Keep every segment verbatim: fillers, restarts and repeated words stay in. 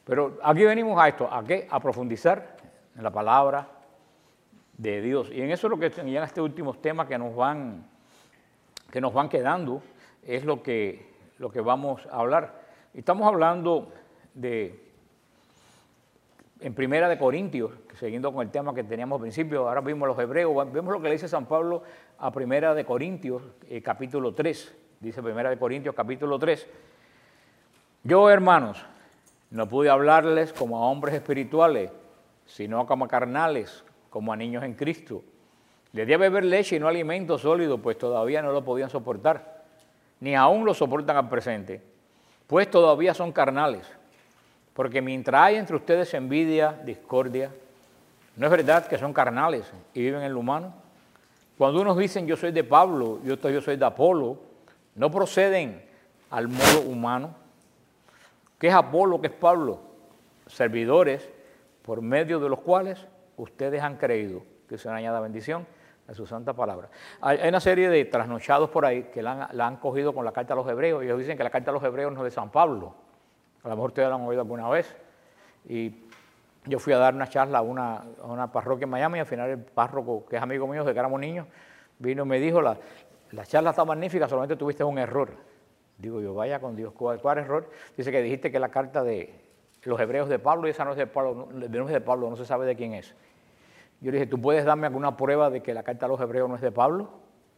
Pero aquí venimos a esto, ¿a qué? A profundizar en la palabra de Dios. Y en eso es lo que ya en estos últimos temas que nos van, que nos van quedando, es lo que, lo que vamos a hablar. Estamos hablando de, en Primera de Corintios, siguiendo con el tema que teníamos al principio, ahora vimos los hebreos, vemos lo que le dice San Pablo a Primera de Corintios, eh, capítulo tres, dice Primera de Corintios, capítulo tres. Yo, hermanos, no pude hablarles como a hombres espirituales, sino como a carnales, como a niños en Cristo. Les di a beber leche y no alimento sólido, pues todavía no lo podían soportar, ni aún lo soportan al presente, pues todavía son carnales. Porque mientras hay entre ustedes envidia, discordia, ¿no es verdad que son carnales y viven en lo humano? Cuando unos dicen yo soy de Pablo y otros yo soy de Apolo, ¿no proceden al modo humano? ¿Qué es Apolo, qué es Pablo? Servidores por medio de los cuales ustedes han creído, que se añada bendición a su santa palabra. Hay una serie de trasnochados por ahí que la han, la han cogido con la carta a los hebreos, y ellos dicen que la carta a los hebreos no es de San Pablo. A lo mejor ustedes la han oído alguna vez. Y yo fui a dar una charla a una, a una parroquia en Miami, y al final el párroco, que es amigo mío desde que éramos niños, vino y me dijo, la, la charla está magnífica, solamente tuviste un error. Digo yo, vaya con Dios, ¿cuál, cuál error? Dice que dijiste que la carta de los hebreos de Pablo, y esa no es de Pablo, no, no es de Pablo, no se sabe de quién es. Yo le dije, ¿tú puedes darme alguna prueba de que la carta a los hebreos no es de Pablo?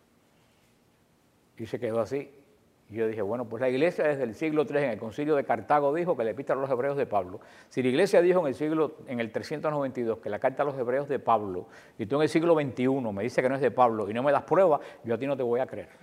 Y se quedó así. Y yo dije, bueno, pues la iglesia desde el siglo tres, en el concilio de Cartago, dijo que la epístola a los hebreos es de Pablo. Si la iglesia dijo en el siglo, en el trescientos noventa y dos que la carta a los hebreos es de Pablo, y tú en el siglo veintiuno me dices que no es de Pablo y no me das prueba, yo a ti no te voy a creer.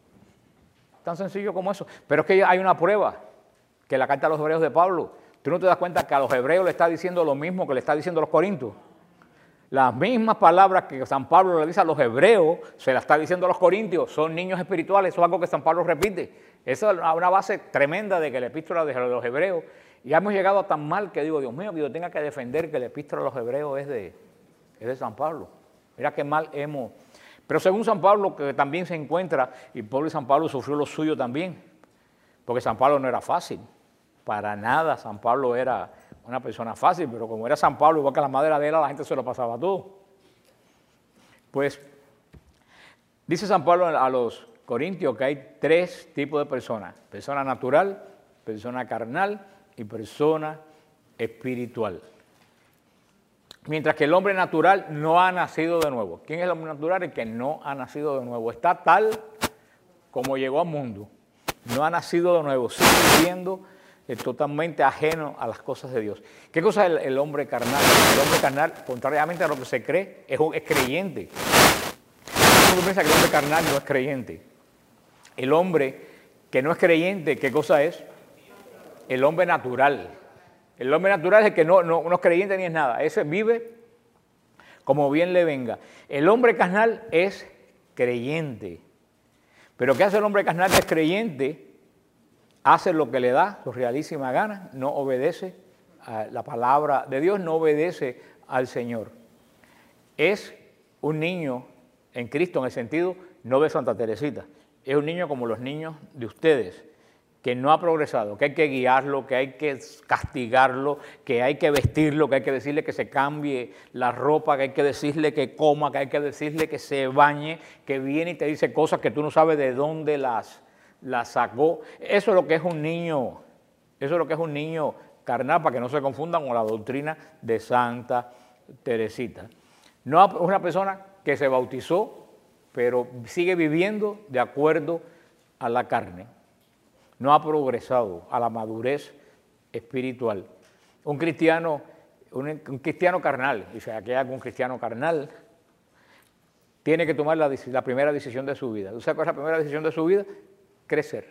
Tan sencillo como eso. Pero es que hay una prueba, que la carta a los hebreos es de Pablo. Tú no te das cuenta que a los hebreos le está diciendo lo mismo que le está diciendo a los corintios. Las mismas palabras que San Pablo le dice a los hebreos, se las está diciendo a los corintios, son niños espirituales, eso es algo que San Pablo repite. Esa es una base tremenda de que la epístola de los hebreos, y hemos llegado a tan mal que digo, Dios mío, que yo tenga que defender que la epístola de los hebreos es de, es de San Pablo. Mira qué mal hemos... Pero según San Pablo, que también se encuentra, y Pablo y San Pablo sufrió lo suyo también, porque San Pablo no era fácil, para nada San Pablo era una persona fácil, pero como era San Pablo, igual que la madre de él, la gente se lo pasaba todo. Pues, dice San Pablo a los corintios que hay tres tipos de personas: persona natural, persona carnal y persona espiritual. Mientras que el hombre natural no ha nacido de nuevo. ¿Quién es el hombre natural? El que no ha nacido de nuevo. Está tal como llegó al mundo. No ha nacido de nuevo. Sigue viviendo eh, totalmente ajeno a las cosas de Dios. ¿Qué cosa es el, el hombre carnal? El hombre carnal, contrariamente a lo que se cree, es, un, es creyente. Uno piensa que el hombre carnal no es creyente. El hombre que no es creyente, ¿qué cosa es? El hombre natural. El hombre natural es el que no, no, no es creyente ni es nada. Ese vive como bien le venga. El hombre carnal es creyente. Pero ¿qué hace el hombre carnal que es creyente? Hace lo que le da su realísima gana, no obedece a la palabra de Dios, no obedece al Señor. Es un niño en Cristo, en el sentido, no de Santa Teresita. Es un niño como los niños de ustedes, que no ha progresado, que hay que guiarlo, que hay que castigarlo, que hay que vestirlo, que hay que decirle que se cambie la ropa, que hay que decirle que coma, que hay que decirle que se bañe, que viene y te dice cosas que tú no sabes de dónde las, las sacó. Eso es lo que es un niño, eso es lo que es un niño carnal, para que no se confundan con la doctrina de Santa Teresita. No es una persona que se bautizó, pero sigue viviendo de acuerdo a la carne. No ha progresado a la madurez espiritual. Un cristiano, un, un cristiano carnal, dice, aquí hay algún cristiano carnal, tiene que tomar la, la primera decisión de su vida. ¿Tú sabes cuál es la primera decisión de su vida? Crecer.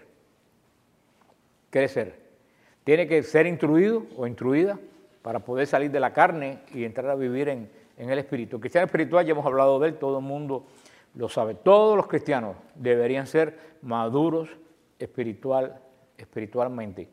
Crecer. Tiene que ser instruido o instruida para poder salir de la carne y entrar a vivir en, en el espíritu. El cristiano espiritual, ya hemos hablado de él, todo el mundo lo sabe. Todos los cristianos deberían ser maduros espiritual, espiritualmente.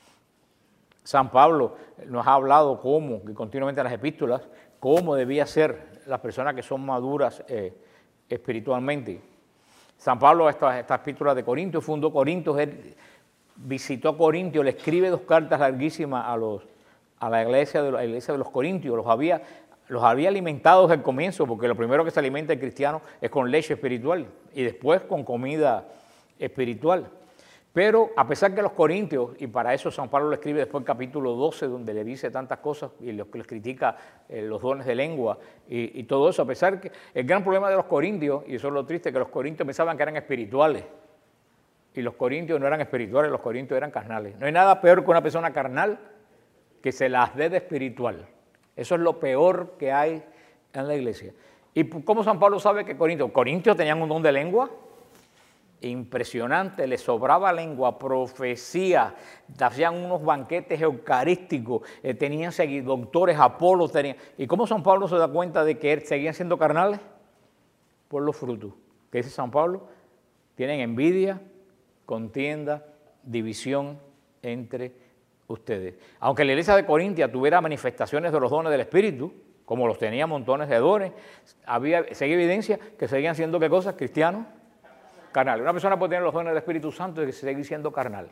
San Pablo nos ha hablado cómo, que continuamente en las epístolas, cómo debía ser las personas que son maduras eh, espiritualmente. San Pablo, esta, esta epístola de Corintios, fundó Corintios, él visitó Corintios, le escribe dos cartas larguísimas a los, a la iglesia de, la iglesia de los Corintios, los había, los había alimentado desde el comienzo, porque lo primero que se alimenta el cristiano es con leche espiritual y después con comida espiritual. Pero a pesar que los corintios, y para eso San Pablo lo escribe después el capítulo doce, donde le dice tantas cosas y los que les critica eh, los dones de lengua y, y todo eso, a pesar que el gran problema de los corintios, y eso es lo triste, que los corintios pensaban que eran espirituales, y los corintios no eran espirituales, los corintios eran carnales. No hay nada peor que una persona carnal que se las dé de espiritual. Eso es lo peor que hay en la iglesia. ¿Y cómo San Pablo sabe que Corintios? Corintios tenían un don de lengua impresionante, les sobraba lengua, profecía, hacían unos banquetes eucarísticos, eh, tenían doctores, Apolos, tenían. ¿Y cómo San Pablo se da cuenta de que seguían siendo carnales? Por los frutos. ¿Qué dice San Pablo? Tienen envidia, contienda, división entre ustedes. Aunque la iglesia de Corintia tuviera manifestaciones de los dones del Espíritu, como los tenía montones de dones, había, seguía evidencia que seguían siendo, ¿qué cosas? Cristianos, carnal. Una persona puede tener los dones del Espíritu Santo y seguir siendo carnal.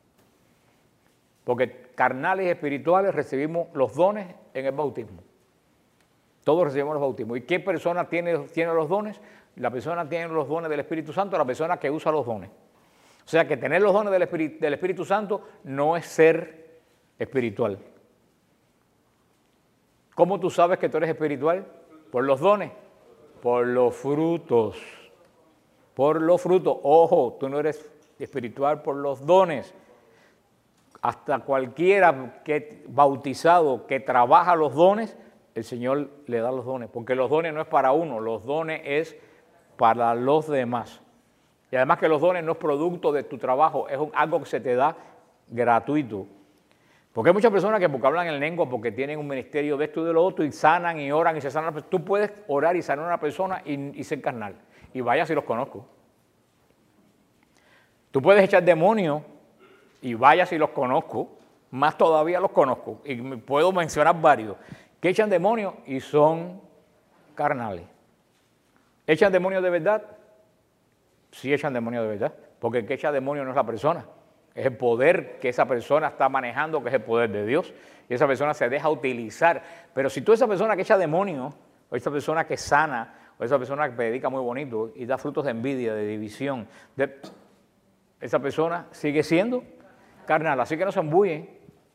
Porque carnales y espirituales recibimos los dones en el bautismo. Todos recibimos los bautismos. ¿Y qué persona tiene, tiene los dones? La persona tiene los dones del Espíritu Santo, la persona que usa los dones. O sea que tener los dones del Espíritu, del Espíritu Santo no es ser espiritual. ¿Cómo tú sabes que tú eres espiritual? Por los dones, por los frutos. Por los frutos. Ojo, tú no eres espiritual por los dones. Hasta cualquiera que bautizado que trabaja los dones, el Señor le da los dones. Porque los dones no es para uno, los dones es para los demás. Y además que los dones no es producto de tu trabajo, es algo que se te da gratuito. Porque hay muchas personas que porque hablan en lengua, porque tienen un ministerio de esto y de lo otro, y sanan y oran y se sanan. Tú puedes orar y sanar a una persona y, y ser carnal. Y vaya si los conozco. Tú puedes echar demonios y vaya si los conozco, más todavía los conozco. Y puedo mencionar varios que echan demonios y son carnales. ¿Echan demonios de verdad? Sí echan demonios de verdad, porque el que echa demonios no es la persona, es el poder que esa persona está manejando, que es el poder de Dios, y esa persona se deja utilizar. Pero si tú esa persona que echa demonios, o esa persona que sana, o esa persona que predica muy bonito y da frutos de envidia, de división, de, esa persona sigue siendo carnal, así que no se embullen.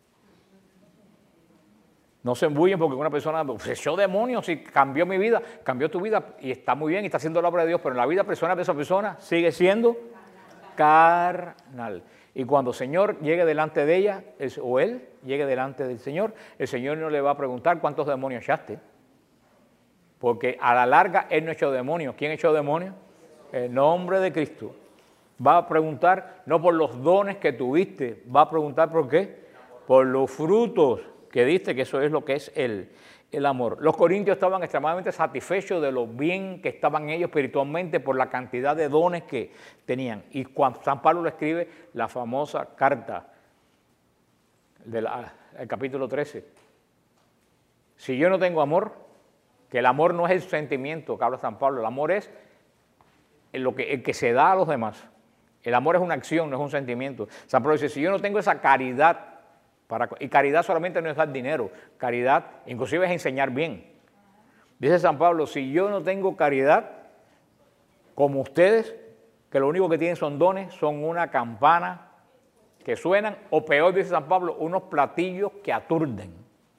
No se embullen porque una persona se echó demonios y cambió mi vida, cambió tu vida y está muy bien y está haciendo la obra de Dios, pero en la vida personal de esa persona sigue siendo carnal. Y cuando el Señor llegue delante de ella, o él llegue delante del Señor, el Señor no le va a preguntar cuántos demonios echaste, porque a la larga él no echó demonios. ¿Quién echó demonios? El nombre de Cristo. Va a preguntar no por los dones que tuviste, va a preguntar por qué, por los frutos que diste, que eso es lo que es el, el amor. Los corintios estaban extremadamente satisfechos de lo bien que estaban ellos espiritualmente por la cantidad de dones que tenían. Y cuando San Pablo le escribe la famosa carta del capítulo trece. Si yo no tengo amor, que el amor no es el sentimiento que habla San Pablo, el amor es el, lo que, el que se da a los demás. El amor es una acción, no es un sentimiento. San Pablo dice, si yo no tengo esa caridad, Para, y caridad solamente no es dar dinero, caridad inclusive es enseñar bien. Dice San Pablo, si yo no tengo caridad, como ustedes, que lo único que tienen son dones, son una campana que suenan, o peor, dice San Pablo, unos platillos que aturden.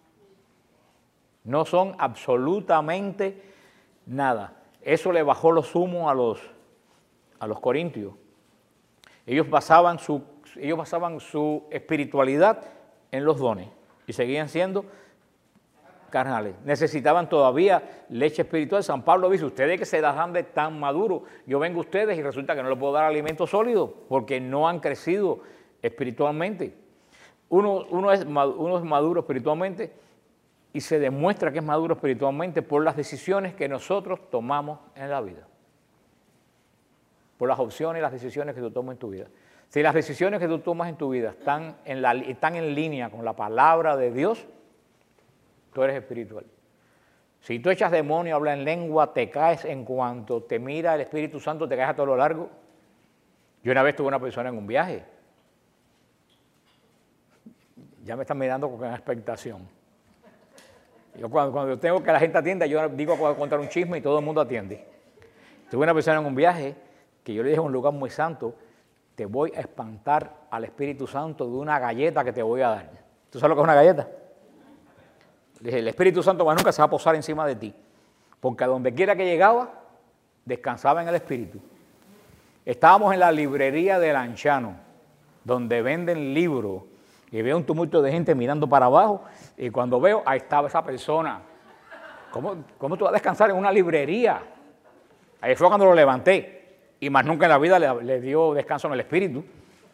No son absolutamente nada. Eso le bajó los humos a los, a los corintios. Ellos basaban su, ellos basaban su espiritualidad en los dones y seguían siendo carnales. Necesitaban todavía leche espiritual. San Pablo dice, ustedes que se las dan de tan maduro, yo vengo a ustedes y resulta que no les puedo dar alimento sólido porque no han crecido espiritualmente. Uno, uno, es, uno es maduro espiritualmente y se demuestra que es maduro espiritualmente por las decisiones que nosotros tomamos en la vida, por las opciones y las decisiones que tú tomas en tu vida. Si las decisiones que tú tomas en tu vida están en, la, están en línea con la palabra de Dios, tú eres espiritual. Si tú echas demonio, hablas en lengua, te caes en cuanto te mira el Espíritu Santo, te caes a todo lo largo. Yo una vez tuve una persona en un viaje. Ya me están mirando con expectación. Yo cuando, cuando tengo que la gente atienda, yo digo que voy a contar un chisme y todo el mundo atiende. Tuve una persona en un viaje que yo le dije a un lugar muy santo, te voy a espantar al Espíritu Santo de una galleta que te voy a dar. ¿Tú sabes lo que es una galleta? Le dije, el Espíritu Santo más nunca se va a posar encima de ti, porque a donde quiera que llegaba, descansaba en el Espíritu. Estábamos en la librería del Anciano, donde venden libros, y veo un tumulto de gente mirando para abajo, y cuando veo, ahí estaba esa persona. ¿Cómo, cómo tú vas a descansar en una librería? Ahí fue cuando lo levanté, y más nunca en la vida le, le dio descanso en el Espíritu.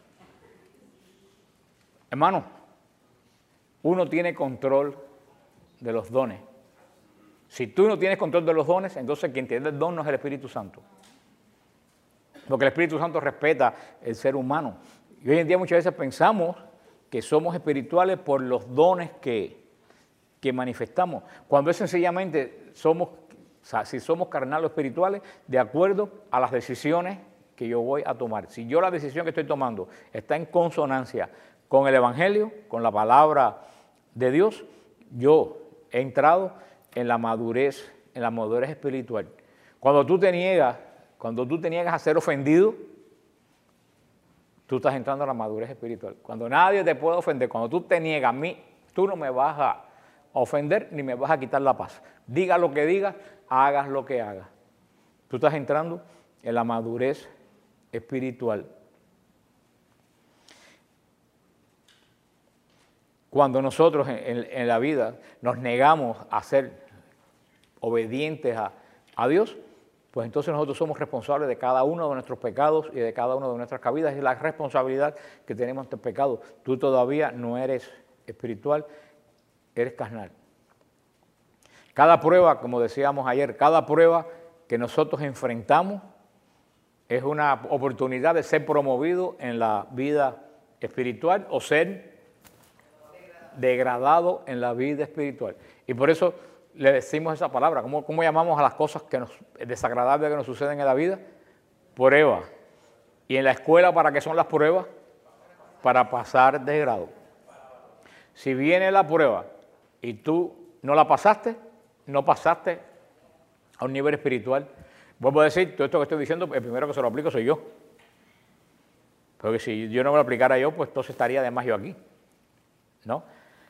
Hermano, uno tiene control de los dones. Si tú no tienes control de los dones, entonces quien tiene el don no es el Espíritu Santo. Porque el Espíritu Santo respeta el ser humano. Y hoy en día muchas veces pensamos que somos espirituales por los dones que, que manifestamos, cuando es sencillamente somos, o sea, si somos carnales o espirituales, de acuerdo a las decisiones que yo voy a tomar. Si yo la decisión que estoy tomando está en consonancia con el Evangelio, con la palabra de Dios, yo he entrado en la madurez, en la madurez espiritual. Cuando tú te niegas, cuando tú te niegas a ser ofendido, tú estás entrando a la madurez espiritual. Cuando nadie te puede ofender, cuando tú te niegas a mí, tú no me vas a ofender ni me vas a quitar la paz. Diga lo que digas, hagas lo que hagas. Tú estás entrando en la madurez espiritual. Cuando nosotros en, en, en la vida nos negamos a ser obedientes a, a Dios, pues entonces nosotros somos responsables de cada uno de nuestros pecados y de cada una de nuestras caídas. Es la responsabilidad que tenemos de pecado. Tú todavía no eres espiritual, eres carnal. Cada prueba, como decíamos ayer, cada prueba que nosotros enfrentamos es una oportunidad de ser promovido en la vida espiritual o ser degradado en la vida espiritual. Y por eso le decimos esa palabra. ¿Cómo, cómo llamamos a las cosas que nos, desagradables que nos suceden en la vida? Prueba. ¿Y en la escuela para qué son las pruebas? Para pasar de grado. Si viene la prueba y tú no la pasaste, no pasaste a un nivel espiritual. Vuelvo a decir, todo esto que estoy diciendo, el primero que se lo aplico soy yo. Porque si yo no me lo aplicara yo, pues entonces estaría además yo aquí, ¿no?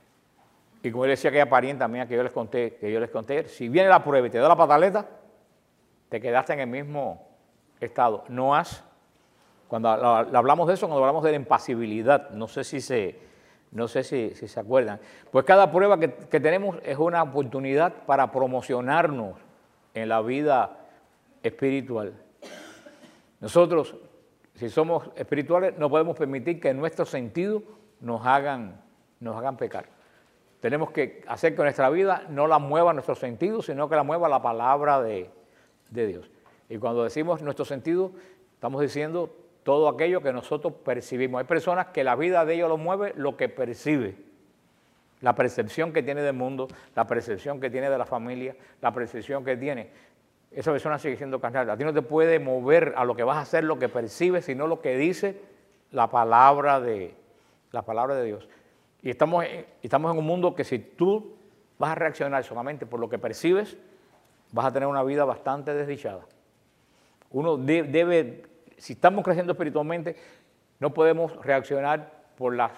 Y como él decía aquella parienta mía que yo les conté, que yo les conté, si viene la prueba y te da la pataleta, te quedaste en el mismo estado. No has, cuando hablamos de eso, cuando hablamos de la impasibilidad, no sé si se, no sé si, si se acuerdan, pues cada prueba que, que tenemos es una oportunidad para promocionarnos en la vida espiritual. Nosotros, si somos espirituales, no podemos permitir que nuestros sentidos nos hagan, nos hagan pecar. Tenemos que hacer que nuestra vida no la mueva nuestros sentidos, sino que la mueva la palabra de, de Dios. Y cuando decimos nuestros sentidos, estamos diciendo todo aquello que nosotros percibimos. Hay personas que la vida de ellos lo mueve lo que percibe. La percepción que tiene del mundo, la percepción que tiene de la familia, la percepción que tiene. Esa persona sigue siendo carnal. A ti no te puede mover a lo que vas a hacer, lo que percibes, sino lo que dice la palabra de, la palabra de Dios. Y estamos, estamos en un mundo que si tú vas a reaccionar solamente por lo que percibes, vas a tener una vida bastante desdichada. Uno de, debe, si estamos creciendo espiritualmente, no podemos reaccionar por, las,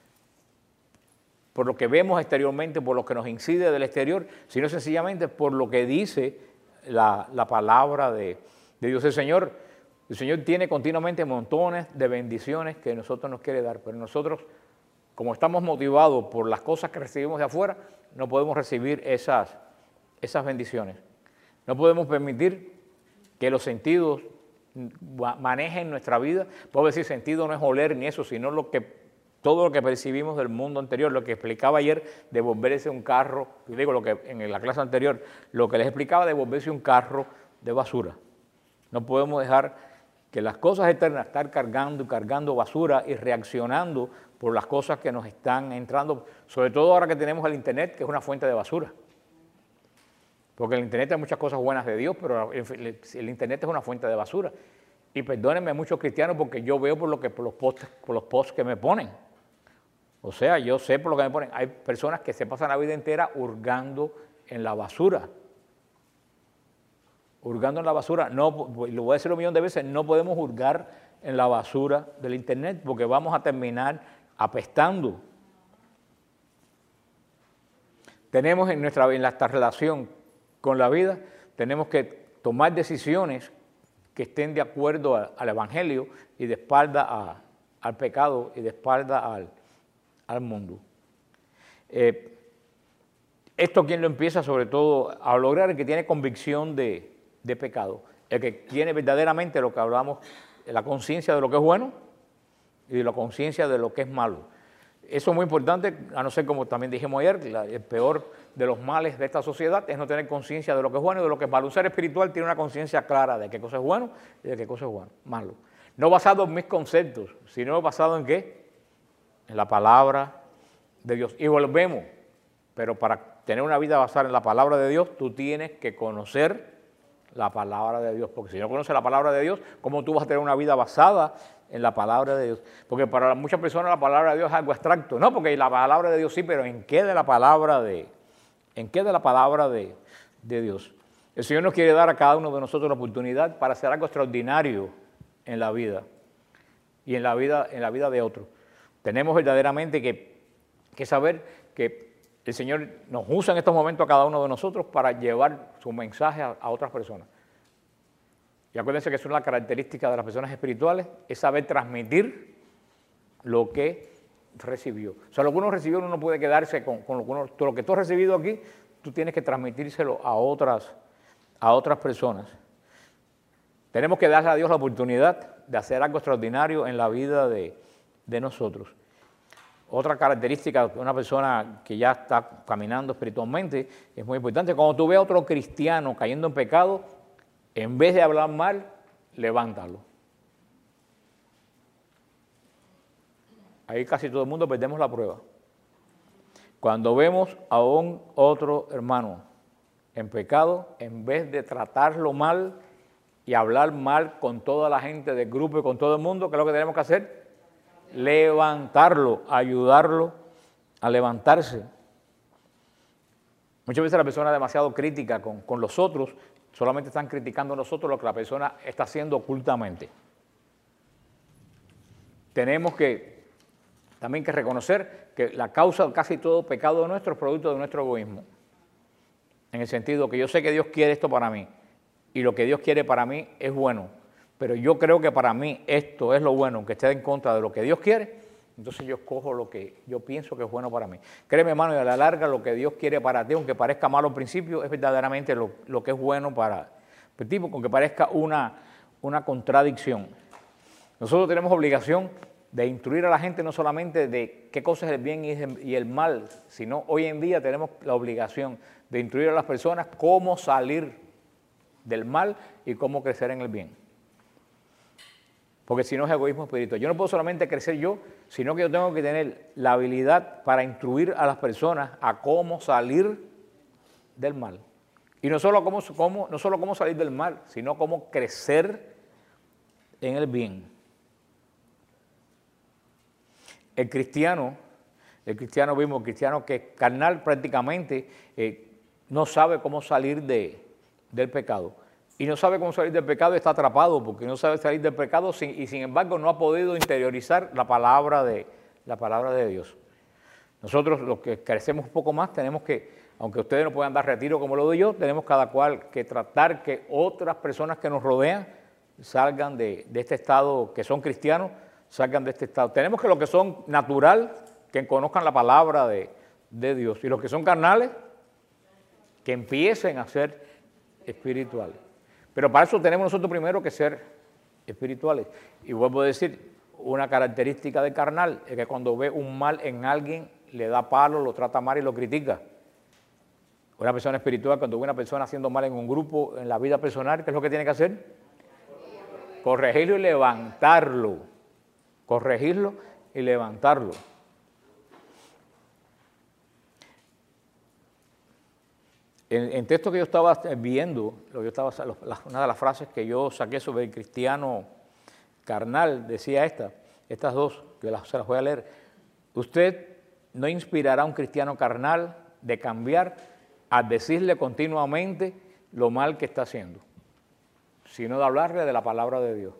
por lo que vemos exteriormente, por lo que nos incide del exterior, sino sencillamente por lo que dice la, la palabra de, de Dios. El Señor, el Señor tiene continuamente montones de bendiciones que nosotros nos quiere dar, pero nosotros, como estamos motivados por las cosas que recibimos de afuera, no podemos recibir esas, esas bendiciones. No podemos permitir que los sentidos manejen nuestra vida. Puedo decir, sentido no es oler ni eso, sino lo que, todo lo que percibimos del mundo anterior. Lo que explicaba ayer de volverse un carro, digo lo que en la clase anterior, lo que les explicaba de volverse un carro de basura. No podemos dejar que las cosas eternas estar cargando y cargando basura y reaccionando por las cosas que nos están entrando, sobre todo ahora que tenemos el Internet, que es una fuente de basura. Porque el Internet hay muchas cosas buenas de Dios, pero el, el Internet es una fuente de basura. Y perdónenme muchos cristianos porque yo veo por, lo que, por, los posts, por los posts que me ponen. O sea, yo sé por lo que me ponen, hay personas que se pasan la vida entera hurgando en la basura. Hurgando en la basura, no, lo voy a decir un millón de veces, no podemos hurgar en la basura del internet porque vamos a terminar apestando. Tenemos en nuestra, en nuestra relación con la vida, tenemos que tomar decisiones que estén de acuerdo a, al Evangelio y de espalda a, al pecado y de espalda al, al mundo. Eh, esto quien lo empieza sobre todo a lograr, el que tiene convicción de, de pecado, el que tiene verdaderamente lo que hablamos, la conciencia de lo que es bueno y de la conciencia de lo que es malo. Eso es muy importante, a no ser como también dijimos ayer, la, el peor de los males de esta sociedad es no tener conciencia de lo que es bueno y de lo que es malo. Un ser espiritual tiene una conciencia clara de qué cosa es bueno y de qué cosa es bueno, malo. No basado en mis conceptos, sino basado en qué, en la palabra de Dios. Y volvemos, pero para tener una vida basada en la palabra de Dios, tú tienes que conocer la palabra de Dios, porque si no conoces la palabra de Dios, ¿cómo tú vas a tener una vida basada en la palabra de Dios? Porque para muchas personas la palabra de Dios es algo abstracto, no, porque la palabra de Dios sí, pero ¿en qué de la palabra de, en qué de la palabra de, de Dios? El Señor nos quiere dar a cada uno de nosotros la oportunidad para hacer algo extraordinario en la vida y en la vida, en la vida de otros. Tenemos verdaderamente que, que saber que el Señor nos usa en estos momentos a cada uno de nosotros para llevar su mensaje a, a otras personas. Y acuérdense que es una característica de las personas espirituales, es saber transmitir lo que recibió. O sea, lo que uno recibió, uno no puede quedarse con, con lo que uno, lo que tú has recibido aquí, tú tienes que transmitírselo a otras, a otras personas. Tenemos que darle a Dios la oportunidad de hacer algo extraordinario en la vida de, de nosotros. Otra característica de una persona que ya está caminando espiritualmente es muy importante. Cuando tú ves a otro cristiano cayendo en pecado, en vez de hablar mal, levántalo. Ahí casi todo el mundo perdemos la prueba. Cuando vemos a un otro hermano en pecado, en vez de tratarlo mal y hablar mal con toda la gente del grupo y con todo el mundo, ¿qué es lo que tenemos que hacer? Levantarlo, ayudarlo a levantarse. Muchas veces la persona es demasiado crítica con, con los otros, solamente están criticando a nosotros lo que la persona está haciendo ocultamente. Tenemos que también que reconocer que la causa de casi todo pecado nuestro es producto de nuestro egoísmo. En el sentido que yo sé que Dios quiere esto para mí y lo que Dios quiere para mí es bueno, pero yo creo que para mí esto es lo bueno, aunque esté en contra de lo que Dios quiere, entonces yo escojo lo que yo pienso que es bueno para mí. Créeme, hermano, y a la larga lo que Dios quiere para ti, aunque parezca malo al principio, es verdaderamente lo, lo que es bueno para ti, aunque parezca una, una contradicción. Nosotros tenemos obligación de instruir a la gente no solamente de qué cosa es el bien y el mal, sino hoy en día tenemos la obligación de instruir a las personas cómo salir del mal y cómo crecer en el bien. Porque si no es egoísmo espiritual. Yo no puedo solamente crecer yo, sino que yo tengo que tener la habilidad para instruir a las personas a cómo salir del mal. Y no solo cómo, cómo, no solo cómo salir del mal, sino cómo crecer en el bien. El cristiano, el cristiano mismo, el cristiano que es carnal prácticamente, eh, no sabe cómo salir de, del pecado. Y no sabe cómo salir del pecado, está atrapado porque no sabe salir del pecado sin, y sin embargo no ha podido interiorizar la palabra, de, la palabra de Dios. Nosotros los que crecemos un poco más tenemos que, aunque ustedes no puedan dar retiro como lo doy yo, tenemos cada cual que tratar que otras personas que nos rodean salgan de, de este estado, que son cristianos, salgan de este estado. Tenemos que los que son natural, que conozcan la palabra de, de Dios, y los que son carnales, que empiecen a ser espirituales. Pero para eso tenemos nosotros primero que ser espirituales. Y vuelvo a decir, una característica del carnal es que cuando ve un mal en alguien, le da palo, lo trata mal y lo critica. Una persona espiritual, cuando ve una persona haciendo mal en un grupo, en la vida personal, ¿qué es lo que tiene que hacer? Corregirlo y levantarlo. Corregirlo y levantarlo. En, en texto que yo estaba viendo, lo que yo estaba, una de las frases que yo saqué sobre el cristiano carnal, decía esta, estas dos, que las, se las voy a leer. Usted no inspirará a un cristiano carnal de cambiar al decirle continuamente lo mal que está haciendo, sino de hablarle de la palabra de Dios.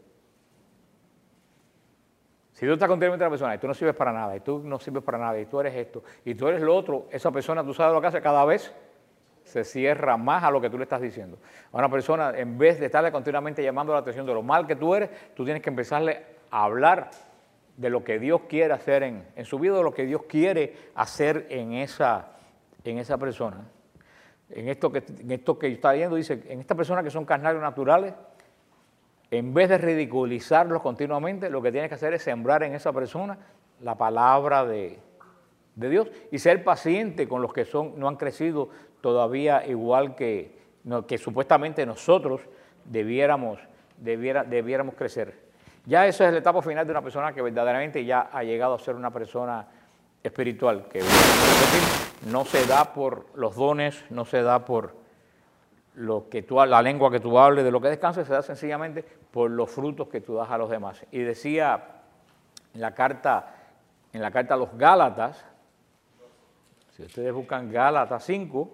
Si tú estás continuamente a una persona y tú no sirves para nada, y tú no sirves para nada, y tú eres esto, y tú eres lo otro, esa persona, tú sabes lo que hace, cada vez se cierra más a lo que tú le estás diciendo. A una persona, en vez de estarle continuamente llamando la atención de lo mal que tú eres, tú tienes que empezarle a hablar de lo que Dios quiere hacer en, en su vida, de lo que Dios quiere hacer en esa, en esa persona. En esto que, en esto que está viendo, dice, en estas personas que son carnales naturales, en vez de ridiculizarlos continuamente, lo que tienes que hacer es sembrar en esa persona la palabra de, de Dios y ser paciente con los que son, no han crecido todavía igual que, no, que supuestamente nosotros debiéramos, debiera, debiéramos crecer. Ya esa es la etapa final de una persona que verdaderamente ya ha llegado a ser una persona espiritual, que no se da por los dones, no se da por lo que tú, la lengua que tú hables, de lo que descansas, se da sencillamente por los frutos que tú das a los demás. Y decía en la carta, en la carta a los Gálatas, si ustedes buscan Gálatas cinco,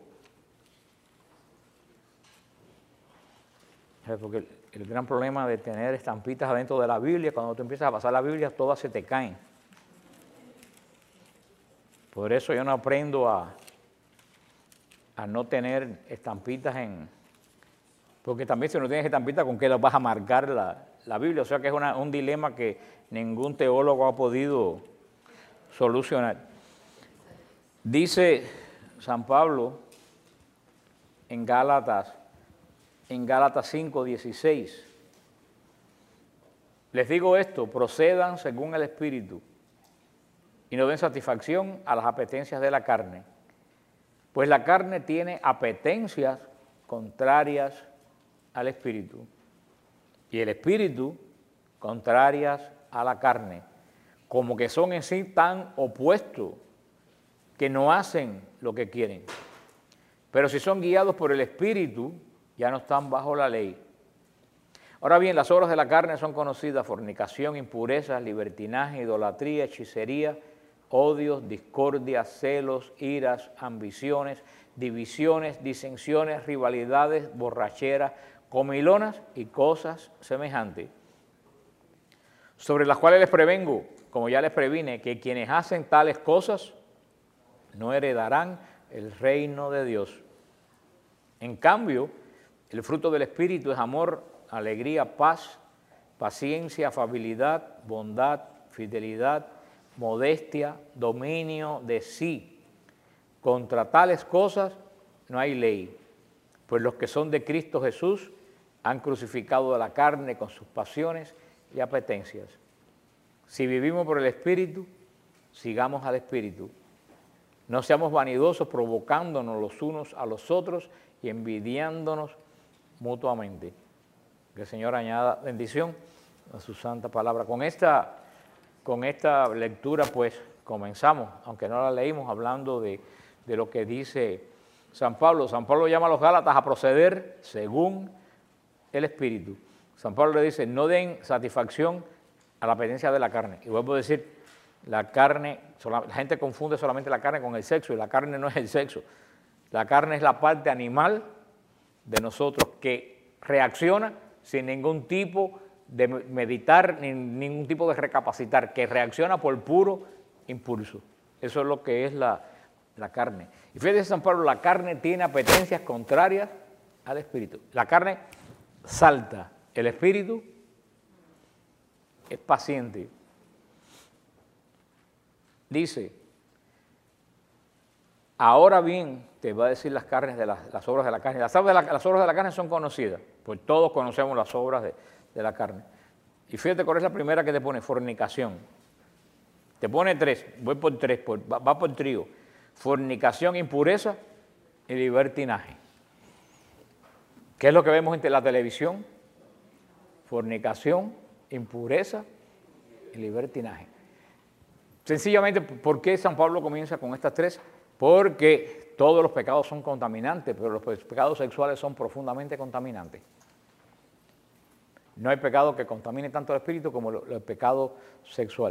porque el, el gran problema de tener estampitas adentro de la Biblia, cuando tú empiezas a pasar la Biblia, todas se te caen. Por eso yo no aprendo a, a no tener estampitas en... Porque también si no tienes estampitas, ¿con qué las vas a marcar la, la Biblia? O sea que es una, un dilema que ningún teólogo ha podido solucionar. Dice San Pablo en Gálatas, en Gálatas cinco, dieciséis, les digo esto, procedan según el Espíritu y no den satisfacción a las apetencias de la carne, pues la carne tiene apetencias contrarias al Espíritu y el Espíritu contrarias a la carne, como que son en sí tan opuestos que no hacen lo que quieren. Pero si son guiados por el Espíritu, ya no están bajo la ley. Ahora bien, las obras de la carne son conocidas: fornicación, impurezas, libertinaje, idolatría, hechicería, odios, discordias, celos, iras, ambiciones, divisiones, disensiones, rivalidades, borracheras, comilonas y cosas semejantes, sobre las cuales les prevengo, como ya les previne, que quienes hacen tales cosas no heredarán el reino de Dios. En cambio, el fruto del Espíritu es amor, alegría, paz, paciencia, afabilidad, bondad, fidelidad, modestia, dominio de sí. Contra tales cosas no hay ley, pues los que son de Cristo Jesús han crucificado a la carne con sus pasiones y apetencias. Si vivimos por el Espíritu, sigamos al Espíritu. No seamos vanidosos, provocándonos los unos a los otros y envidiándonos mutuamente. Que el Señor añada bendición a su santa palabra. Con esta, con esta lectura, pues, comenzamos, aunque no la leímos, hablando de, de lo que dice San Pablo. San Pablo llama a los Gálatas a proceder según el Espíritu. San Pablo le dice, no den satisfacción a la apetencia de la carne. Y vuelvo a decir, la carne, la gente confunde solamente la carne con el sexo, y la carne no es el sexo. La carne es la parte animal de nosotros que reacciona sin ningún tipo de meditar, ni ningún tipo de recapacitar, que reacciona por puro impulso. Eso es lo que es la, la carne. Y fíjese San Pablo, la carne tiene apetencias contrarias al espíritu. La carne salta, el espíritu es paciente. Dice, ahora bien, te va a decir las carnes de las, las obras de la carne. Las obras de la, las obras de la carne son conocidas, pues todos conocemos las obras de, de la carne. Y fíjate cuál es la primera que te pone, fornicación. Te pone tres, voy por tres, por, va, va por trío. Fornicación, impureza y libertinaje. ¿Qué es lo que vemos en la televisión? Fornicación, impureza y libertinaje. Sencillamente, ¿por qué San Pablo comienza con estas tres? Porque todos los pecados son contaminantes, pero los pecados sexuales son profundamente contaminantes. No hay pecado que contamine tanto el espíritu como el pecado sexual.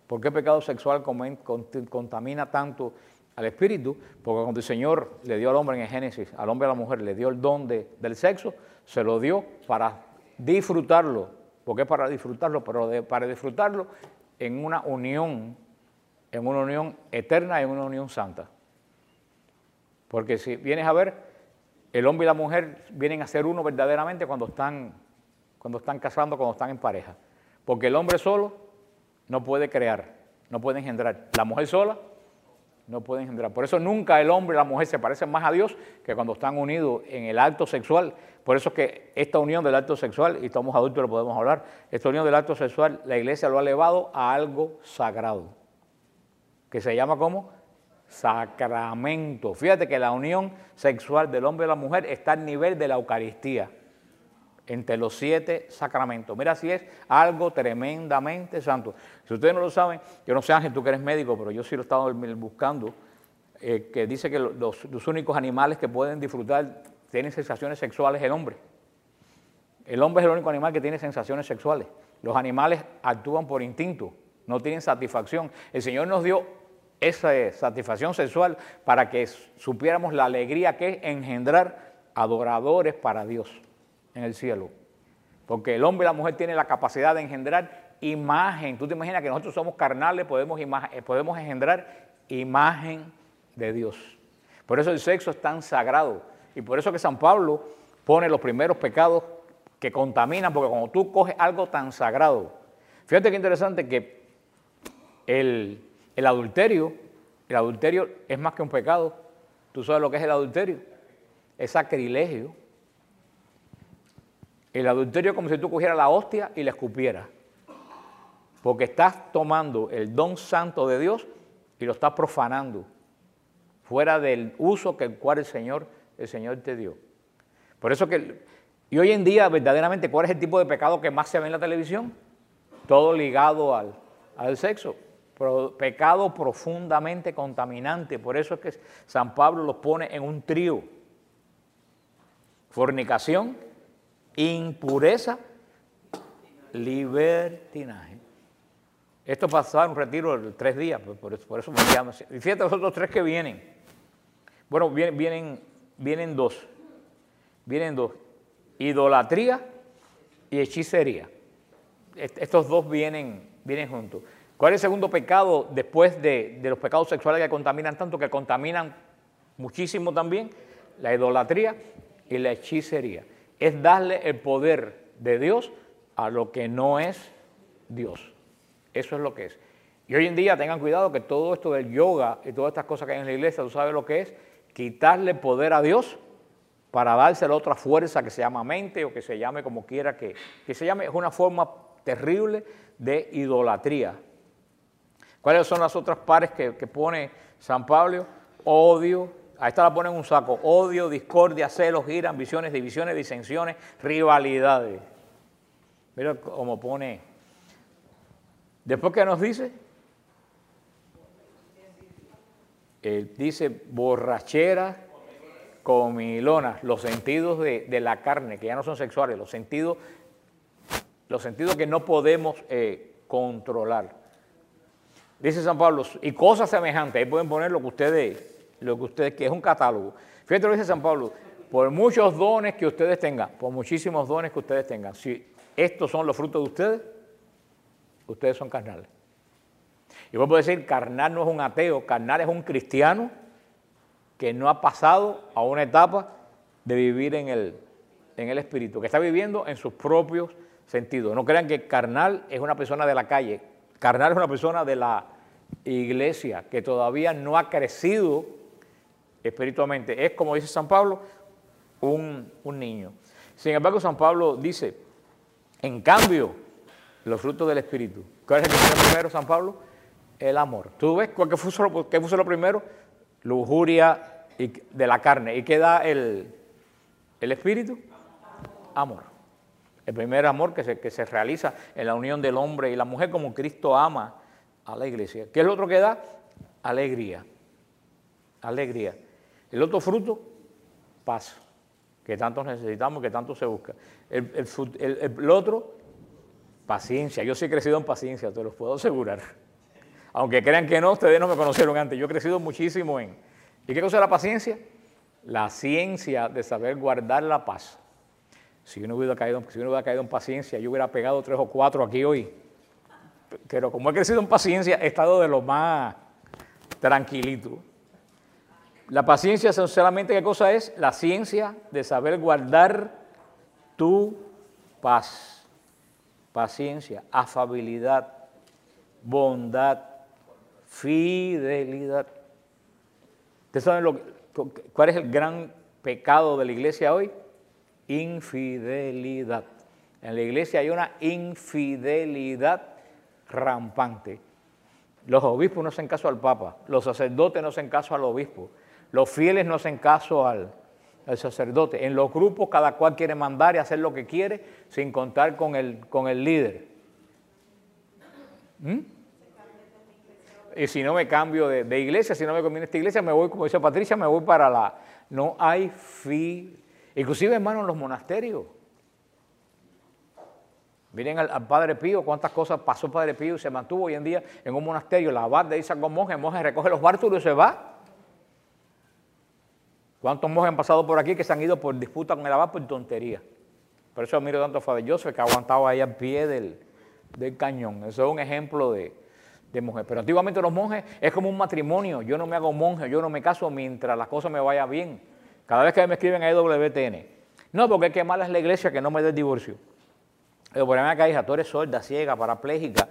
¿Por qué el pecado sexual contamina tanto al espíritu? Porque cuando el Señor le dio al hombre en el Génesis, al hombre y a la mujer, le dio el don de, del sexo, se lo dio para disfrutarlo. ¿Por qué para disfrutarlo? Pero de, para disfrutarlo en una unión, en una unión eterna, en una unión santa. Porque si vienes a ver, el hombre y la mujer vienen a ser uno verdaderamente cuando están, cuando están casando, cuando están en pareja. Porque el hombre solo no puede crear, no puede engendrar. La mujer sola no puede engendrar. Por eso nunca el hombre y la mujer se parecen más a Dios que cuando están unidos en el acto sexual. Por eso es que esta unión del acto sexual, y estamos adultos lo podemos hablar, esta unión del acto sexual, la Iglesia lo ha elevado a algo sagrado, que se llama como sacramento. Fíjate que la unión sexual del hombre y la mujer está al nivel de la Eucaristía, entre los siete sacramentos. Mira si es algo tremendamente santo. Si ustedes no lo saben, yo no sé, Ángel, tú que eres médico, pero yo sí lo he estado buscando, eh, que dice que los, los únicos animales que pueden disfrutar, tienen sensaciones sexuales, el hombre. El hombre es el único animal que tiene sensaciones sexuales. Los animales actúan por instinto, no tienen satisfacción. El Señor nos dio esa satisfacción sexual para que supiéramos la alegría que es engendrar adoradores para Dios en el cielo. Porque el hombre y la mujer tienen la capacidad de engendrar imagen. Tú te imaginas que nosotros somos carnales, podemos, podemos engendrar imagen de Dios. Por eso el sexo es tan sagrado. Y por eso que San Pablo pone los primeros pecados que contaminan, porque cuando tú coges algo tan sagrado, fíjate qué interesante que el, el adulterio, el adulterio es más que un pecado. ¿Tú sabes lo que es el adulterio? Es sacrilegio. El adulterio es como si tú cogieras la hostia y la escupieras, porque estás tomando el don santo de Dios y lo estás profanando, fuera del uso que el cual el Señor, el Señor te dio. Por eso que, y hoy en día verdaderamente, ¿cuál es el tipo de pecado que más se ve en la televisión? Todo ligado al, al sexo, Pro, pecado profundamente contaminante. Por eso es que San Pablo los pone en un trío: fornicación, impureza, libertinaje. Esto pasaba en un retiro de tres días, por eso, por eso me llamo así. Y fíjate los otros tres que vienen. Bueno, vienen, vienen, vienen dos. Vienen dos. Idolatría y hechicería. Estos dos vienen, vienen juntos. ¿Cuál es el segundo pecado después de, de los pecados sexuales que contaminan tanto, que contaminan muchísimo también? La idolatría y la hechicería. Es darle el poder de Dios a lo que no es Dios. Eso es lo que es. Y hoy en día tengan cuidado que todo esto del yoga y todas estas cosas que hay en la iglesia, tú sabes lo que es, quitarle poder a Dios para dárselo a otra fuerza que se llama mente o que se llame como quiera que, que se llame. Es una forma terrible de idolatría. ¿Cuáles son las otras pares que, que pone San Pablo? Odio. A esta la ponen en un saco: odio, discordia, celos, ira, ambiciones, divisiones, disensiones, rivalidades. Mira cómo pone. Después, ¿qué nos dice? Él dice borrachera, comilonas, los sentidos de, de la carne, que ya no son sexuales, los sentidos, los sentidos que no podemos eh, controlar. Dice San Pablo, y cosas semejantes, ahí pueden poner lo que ustedes... lo que ustedes, que es un catálogo. Fíjate lo que dice San Pablo: por muchos dones que ustedes tengan, por muchísimos dones que ustedes tengan, si estos son los frutos de ustedes, ustedes son carnales. Y vos podés decir, carnal no es un ateo, carnal es un cristiano que no ha pasado a una etapa de vivir en el, en el espíritu, que está viviendo en sus propios sentidos. No crean que carnal es una persona de la calle, carnal es una persona de la iglesia que todavía no ha crecido espiritualmente. Es, como dice San Pablo, un, un niño. Sin embargo, San Pablo dice, en cambio, los frutos del Espíritu. ¿Cuál es el que tiene primero, San Pablo? El amor. ¿Tú ves qué puso lo, qué puso lo primero? Lujuria y, de la carne. ¿Y qué da el, el Espíritu? Amor. El primer amor que se, que se realiza en la unión del hombre y la mujer, como Cristo ama a la iglesia. ¿Qué es lo otro que da? Alegría. Alegría. El otro fruto, paz, que tanto necesitamos, que tanto se busca. El, el, el, el otro, paciencia. Yo sí he crecido en paciencia, te lo puedo asegurar. Aunque crean que no, ustedes no me conocieron antes. Yo he crecido muchísimo en... ¿Y qué cosa es la paciencia? La ciencia de saber guardar la paz. Si yo no hubiera caído, si yo no hubiera caído en paciencia, yo hubiera pegado tres o cuatro aquí hoy. Pero como he crecido en paciencia, he estado de lo más tranquilito. La paciencia, sinceramente, ¿qué cosa es? La ciencia de saber guardar tu paz. Paciencia, afabilidad, bondad, fidelidad. ¿Ustedes saben lo que, cuál es el gran pecado de la iglesia hoy? Infidelidad. En la iglesia hay una infidelidad rampante. Los obispos no hacen caso al Papa, los sacerdotes no hacen caso al obispo, los fieles no hacen caso al, al sacerdote. En los grupos cada cual quiere mandar y hacer lo que quiere sin contar con el, con el líder. ¿Mm? Y si no me cambio de, de iglesia, si no me conviene esta iglesia, me voy, como dice Patricia, me voy para la... No hay fi... Inclusive, hermano, en los monasterios. Miren al, al Padre Pío, cuántas cosas pasó Padre Pío y se mantuvo hoy en día en un monasterio. La abad de ahí sacó monje, el monje recoge los bártulos y se va. ¿Cuántos monjes han pasado por aquí que se han ido por disputa con el abad por tontería? Por eso admiro tanto a Father Joseph, que ha aguantado ahí al pie del, del cañón. Eso es un ejemplo de... de monjes. Pero antiguamente los monjes es como un matrimonio. Yo no me hago monje, yo no me caso mientras las cosas me vayan bien. Cada vez que me escriben a E W T N. No, porque es que mala es la iglesia que no me dé el divorcio. Pero por ahí acá, hija, tú eres sorda, ciega, parapléjica.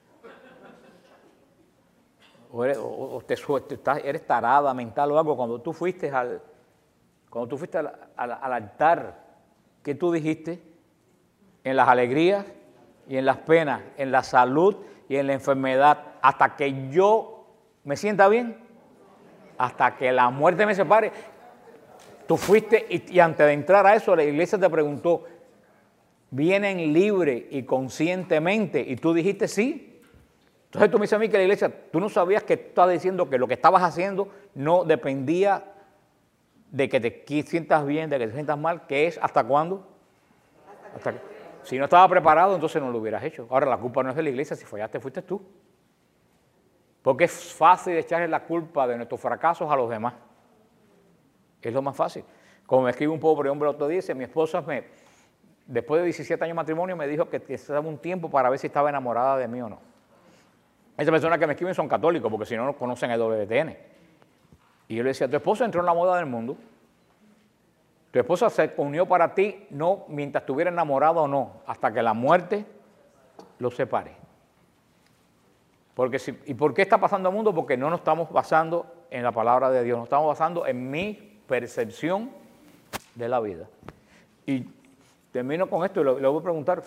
O, eres, o, o te, te, estás, eres tarada mental o algo. Cuando tú fuiste al, cuando tú fuiste al, al, al altar, ¿qué tú dijiste? En las alegrías y en las penas, en la salud y en la enfermedad, hasta que yo me sienta bien, hasta que la muerte me separe. Tú fuiste y, y antes de entrar a eso, la iglesia te preguntó, ¿vienen libre y conscientemente? Y tú dijiste sí. Entonces tú me dices a mí que la iglesia, tú no sabías que tú estabas diciendo que lo que estabas haciendo no dependía de que te sientas bien, de que te sientas mal, que es hasta cuándo. Hasta que, si no estaba preparado, entonces no lo hubieras hecho. Ahora, la culpa no es de la iglesia, si fallaste fuiste tú. Porque es fácil echarle la culpa de nuestros fracasos a los demás. Es lo más fácil. Como me escribe un pobre hombre el otro día, dice, mi esposa, me, después de diecisiete años de matrimonio, me dijo que necesitaba un tiempo para ver si estaba enamorada de mí o no. Esas personas que me escriben son católicos, porque si no, no conocen el W T N. Y yo le decía, tu esposa entró en la moda del mundo. Tu esposa se unió para ti, no mientras estuviera enamorado o no, hasta que la muerte los separe. Porque si, ¿y por qué está pasando el mundo? Porque no nos estamos basando en la palabra de Dios, nos estamos basando en mi percepción de la vida. Y termino con esto y le voy a preguntar,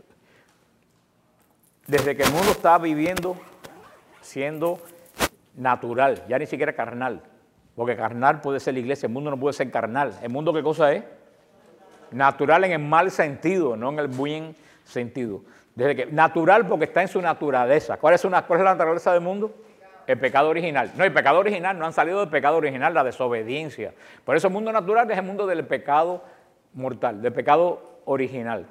desde que el mundo está viviendo siendo natural, ya ni siquiera carnal, porque carnal puede ser la iglesia, el mundo no puede ser carnal. ¿El mundo qué cosa es? Natural en el mal sentido, no en el buen sentido. Desde que, natural porque está en su naturaleza. ¿Cuál es, una, cuál es la naturaleza del mundo? El pecado original. No, el pecado original no han salido del pecado original, la desobediencia. Por eso el mundo natural es el mundo del pecado mortal, del pecado original.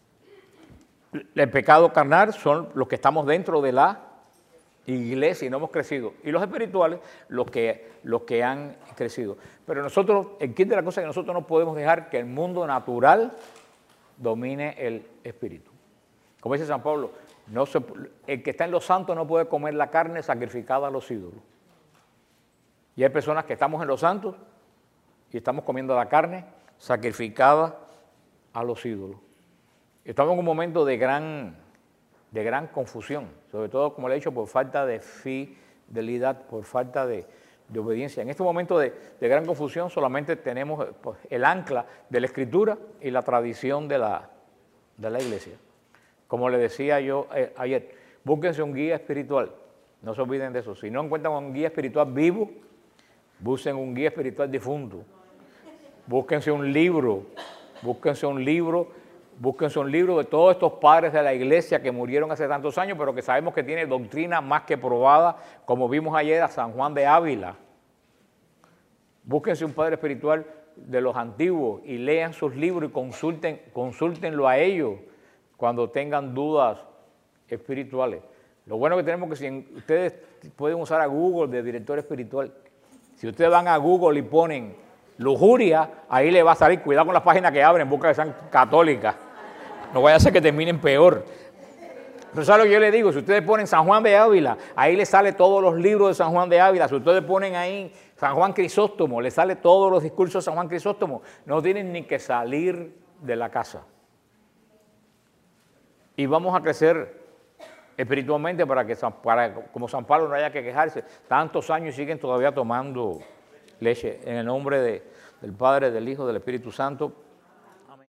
El pecado carnal son los que estamos dentro de la iglesia y no hemos crecido. Y los espirituales, los que, los que han crecido. Pero nosotros, entiende la cosa que nosotros no podemos dejar que el mundo natural domine el espíritu. Como dice San Pablo, no se, el que está en los santos no puede comer la carne sacrificada a los ídolos. Y hay personas que estamos en los santos y estamos comiendo la carne sacrificada a los ídolos. Estamos en un momento de gran, de gran confusión, sobre todo, como le he dicho, por falta de fidelidad, por falta de, de obediencia. En este momento de, de gran confusión solamente tenemos pues, el ancla de la Escritura y la tradición de la, de la iglesia. Como le decía yo eh, ayer, búsquense un guía espiritual, no se olviden de eso. Si no encuentran un guía espiritual vivo, busquen un guía espiritual difunto. Búsquense un libro, búsquense un libro, búsquense un libro de todos estos padres de la iglesia que murieron hace tantos años, pero que sabemos que tiene doctrina más que probada, como vimos ayer a San Juan de Ávila. Búsquense un padre espiritual de los antiguos y lean sus libros y consulten, consúltenlo a ellos cuando tengan dudas espirituales. Lo bueno que tenemos es que si ustedes pueden usar a Google de director espiritual. Si ustedes van a Google y ponen lujuria, ahí le va a salir, cuidado con las páginas que abren, busca que sean católicas. No vaya a ser que terminen peor. Pero ¿sabes lo que yo les digo? Si ustedes ponen San Juan de Ávila, ahí les sale todos los libros de San Juan de Ávila. Si ustedes ponen ahí San Juan Crisóstomo, les sale todos los discursos de San Juan Crisóstomo. No tienen ni que salir de la casa. Y vamos a crecer espiritualmente para que, para, como San Pablo, no haya que quejarse. Tantos años siguen todavía tomando leche. En el nombre de, del Padre, del Hijo, del Espíritu Santo.